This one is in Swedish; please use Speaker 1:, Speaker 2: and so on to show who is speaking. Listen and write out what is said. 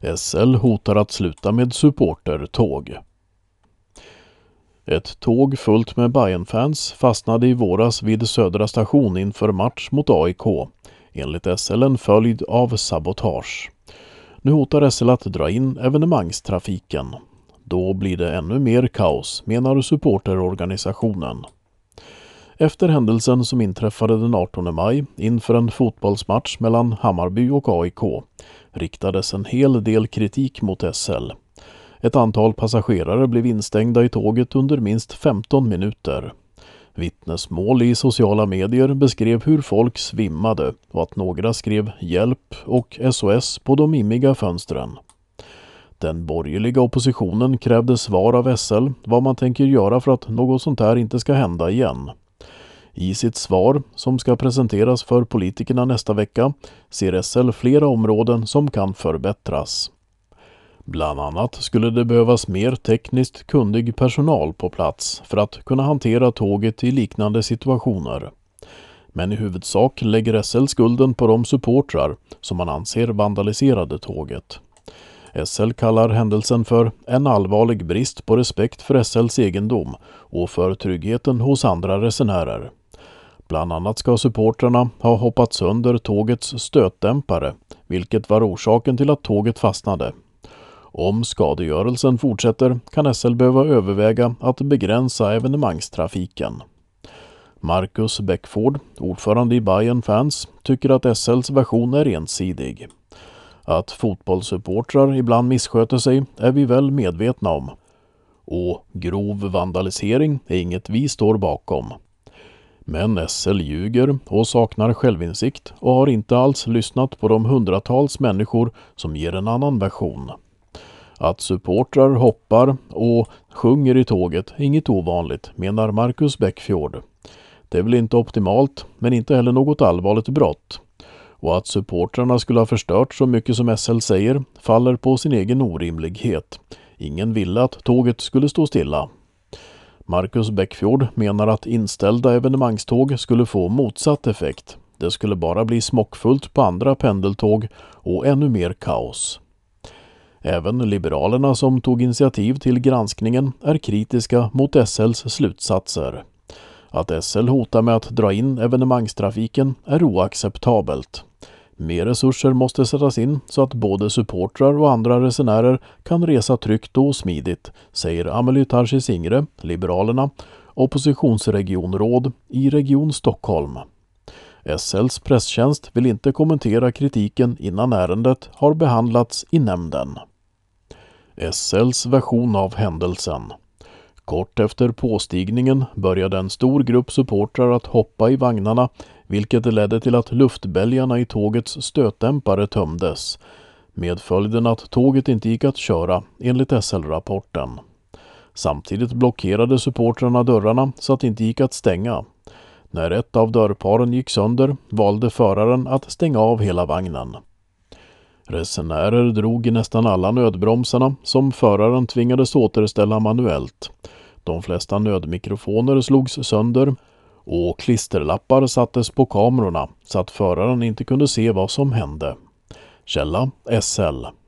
Speaker 1: SL hotar att sluta med supportertåg. Ett tåg fullt med Bayern-fans fastnade i våras vid Södra station inför match mot AIK, enligt SL en följd av sabotage. Nu hotar SL att dra in evenemangstrafiken. Då blir det ännu mer kaos, menar supporterorganisationen. Efter händelsen som inträffade den 18 maj inför en fotbollsmatch mellan Hammarby och AIK riktades en hel del kritik mot SL. Ett antal passagerare blev instängda i tåget under minst 15 minuter. Vittnesmål i sociala medier beskrev hur folk svimmade och att några skrev hjälp och SOS på de immiga fönstren. Den borgerliga oppositionen krävde svar av SL vad man tänker göra för att något sånt här inte ska hända igen. I sitt svar, som ska presenteras för politikerna nästa vecka, ser SL flera områden som kan förbättras. Bland annat skulle det behövas mer tekniskt kunnig personal på plats för att kunna hantera tåget i liknande situationer. Men i huvudsak lägger SL skulden på de supportrar som man anser vandaliserade tåget. SL kallar händelsen för en allvarlig brist på respekt för SLs egendom och för tryggheten hos andra resenärer. Bland annat ska supportrarna ha hoppat sönder tågets stötdämpare, vilket var orsaken till att tåget fastnade. Om skadegörelsen fortsätter kan SL behöva överväga att begränsa evenemangstrafiken. Marcus Beckford, ordförande i Bayern-fans, tycker att SLs version är ensidig. Att fotbollssupportrar ibland missköter sig är vi väl medvetna om. Och grov vandalisering är inget vi står bakom. Men SL ljuger och saknar självinsikt och har inte alls lyssnat på de hundratals människor som ger en annan version. Att supportrar hoppar och sjunger i tåget är inget ovanligt, menar Marcus Beckford. Det är väl inte optimalt, men inte heller något allvarligt brott. Och att supportrarna skulle ha förstört så mycket som SL säger faller på sin egen orimlighet. Ingen ville att tåget skulle stå stilla. Marcus Beckford menar att inställda evenemangståg skulle få motsatt effekt. Det skulle bara bli smockfullt på andra pendeltåg och ännu mer kaos. Även Liberalerna som tog initiativ till granskningen är kritiska mot SLs slutsatser. Att SL hotar med att dra in evenemangstrafiken är oacceptabelt. Mer resurser måste sättas in så att både supportrar och andra resenärer kan resa tryggt och smidigt, säger Amelie Tarsis-Ingre, Liberalerna, oppositionsregionråd i Region Stockholm. SLs presstjänst vill inte kommentera kritiken innan ärendet har behandlats i nämnden. SLs version av händelsen. Kort efter påstigningen började en stor grupp supportrar att hoppa i vagnarna, vilket ledde till att luftbälgarna i tågets stötdämpare tömdes, med följden att tåget inte gick att köra, enligt SL-rapporten. Samtidigt blockerade supportrarna dörrarna så att det inte gick att stänga. När ett av dörrparen gick sönder valde föraren att stänga av hela vagnen. Resenärer drog i nästan alla nödbromsarna som föraren tvingades återställa manuellt. De flesta nödmikrofoner slogs sönder och klisterlappar sattes på kamerorna så att föraren inte kunde se vad som hände. Källa SL.